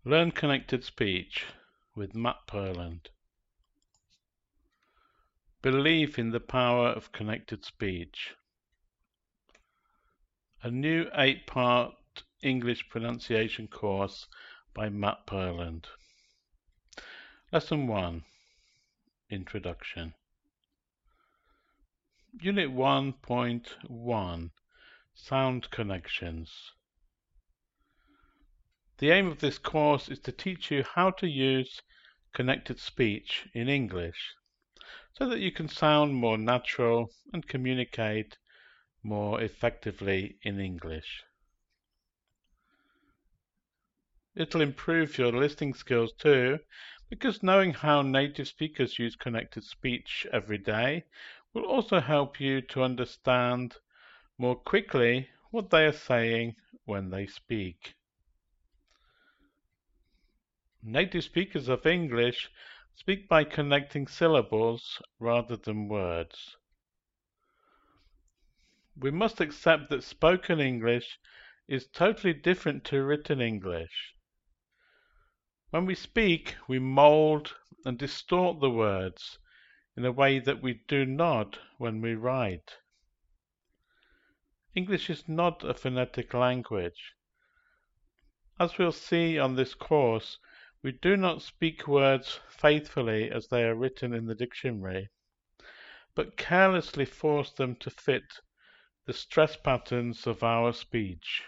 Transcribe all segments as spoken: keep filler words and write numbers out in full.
Learn connected speech with Matt Purland. Believe in the power of connected speech. A new eight-part English pronunciation course by Matt Purland. Lesson one. Introduction. Unit one point one. Sound connections. The aim of this course is to teach you how to use connected speech in English so that you can sound more natural and communicate more effectively in English. It'll improve your listening skills too, because knowing how native speakers use connected speech every day will also help you to understand more quickly what they are saying when they speak. Native speakers of English speak by connecting syllables rather than words. We must accept that spoken English is totally different to written English. When we speak, we mold and distort the words in a way that we do not when we write. English is not a phonetic language. As we'll see on this course, we do not speak words faithfully as they are written in the dictionary, but carelessly force them to fit the stress patterns of our speech.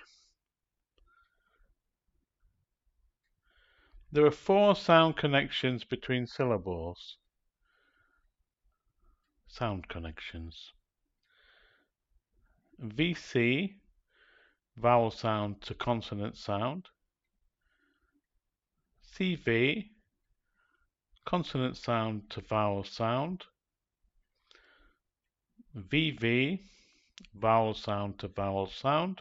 There are four sound connections between syllables. Sound connections. V C, vowel sound to consonant sound. C V, consonant sound to vowel sound. V V, vowel sound to vowel sound.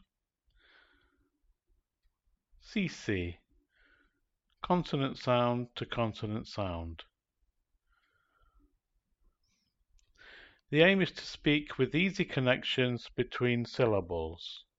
C C, consonant sound to consonant sound. The aim is to speak with easy connections between syllables.